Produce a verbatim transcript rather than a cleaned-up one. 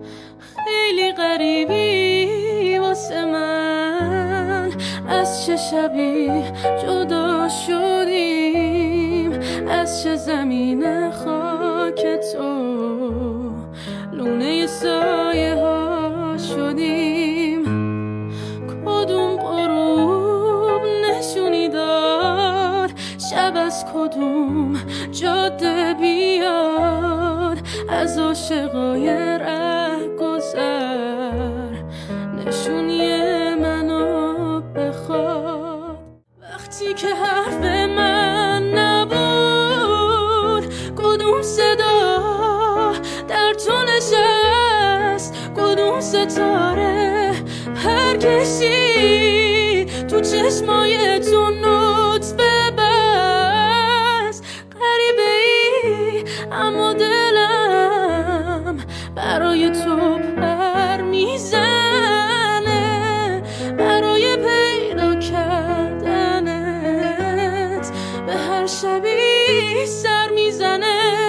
خیلی غریبی واسه من، از چه شبی جدا شدیم، از چه زمین خاک تو لونه سایه ها شدیم. کدوم غروب نشونی داد شب از کدوم جاده بیاد، از عاشقای ره گذر نشونی منو بخواد. وقتی که حرف من نبود کدوم صدا در تو نشست، کدوم ستاره پرکشی تو چشمای تو نطفه بست. غریبه ای اما دلم برای تو پر میزنه، برای پیدا کردنت به هر شبی سر میزنه.